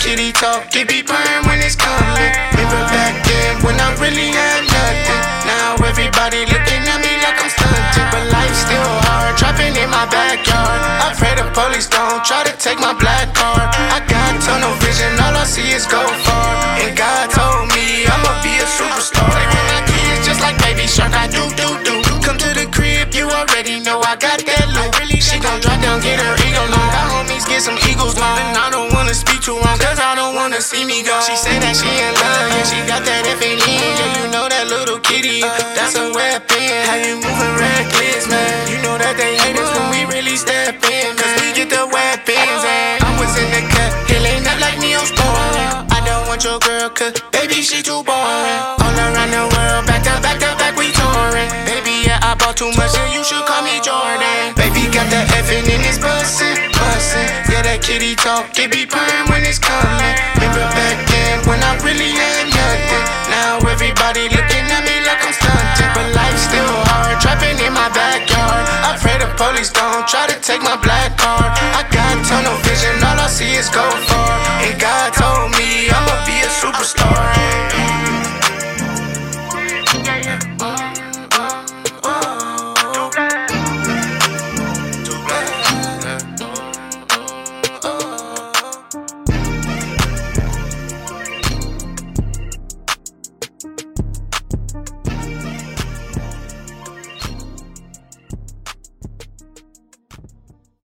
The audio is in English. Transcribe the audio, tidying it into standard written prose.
kitty talk, it be purring when it's coming. Remember back then when I really had nothing. Now everybody looking at me like I'm stunting, but life's still hard, trapping in my backyard. I pray the police don't try to take my black card. I got tunnel vision, all I see is go far. And God told me I'ma be a superstar. Play with my kids just like Baby Shark, I do. Come to the crib, you already know I got that look. She gon' drop down, get her ego long. Got homies, get some eagles long. And I don't wanna speak too long, cause I don't wanna see me go. She say that she in love, yeah, she got that FNE. Yeah, you know that little kitty, that's a weapon. How you moving reckless, man? You know that they hate us when we really step in, cause we get the weapons. And I was in the cut, healing up like Neosporin. I don't want your girl, cause baby, she too boring. All around the world, back to back, we touring. Baby, yeah, I bought too much, and you should call me Jordan. Baby, got the effing in his bussin'. Yeah, that kitty talk, it be purring when it's coming. Remember back then when I really had nothing. Now everybody looking at me like I'm stunting, but life's still hard, trapping in my backyard. I pray the police don't try to take my black card. I